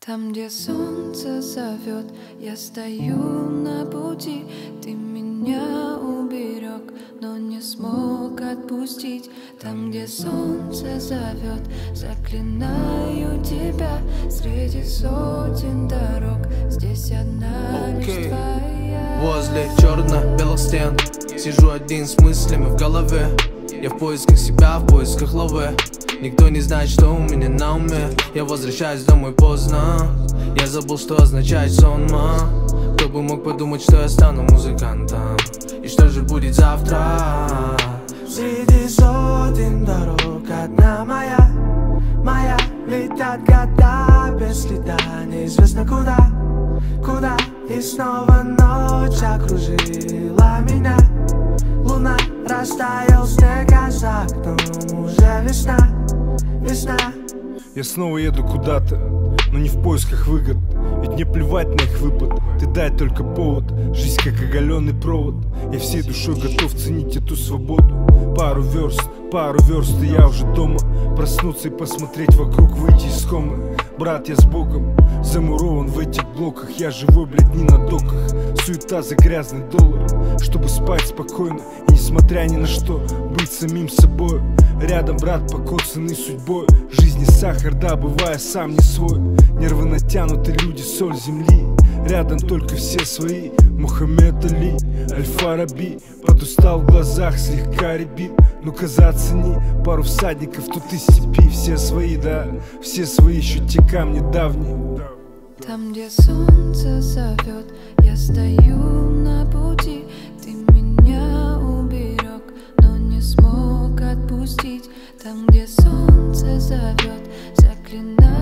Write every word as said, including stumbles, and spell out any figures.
Там, где солнце зовет, я стою на пути. Ты меня уберег, но не смог отпустить. Там, где солнце зовет, заклинаю тебя. Среди сотен дорог здесь одна okay. лишь твоя. Возле черно-белых стен сижу один с мыслями в голове. Я в поисках себя, в поисках лавы. Никто не знает, что у меня на уме. Я возвращаюсь домой поздно. Я забыл, что означает сонма. Кто бы мог подумать, что я стану музыкантом. И что же будет завтра? Среди сотен дорог одна моя, моя. Летят года без следа, неизвестно куда, куда. И снова ночь окружила меня. Луна, растаял снег, а за окном уже весна, весна. Я снова еду куда-то, но не в поисках выгод. Ведь мне плевать на их выпад, ты дай только повод. Жизнь как оголенный провод. Я всей душой готов ценить эту свободу. Пару верст, пару верст, и я уже дома. Проснуться и посмотреть вокруг, выйти из комы. Брат, я с Богом замурован в этих блоках. Я живой, блядь, не на доках. Суета за грязный доллар, чтобы спать спокойно и, несмотря ни на что, быть самим собой. Рядом брат, покоцанный судьбой. Жизни сахар, да, бывая сам не свой. Нервы натянуты, люди, соль земли. Рядом только все свои. Мухаммед Али, Аль-Фараби. Подустал в глазах, слегка рябит. Ну-ка зацени, пару всадников тут из степи. Все свои, да, все свои, еще те камни давние. Там, где солнце зовет, я стою на пути. Ты меня уберег, но не смог отпустить. Там, где солнце зовет, заклинаю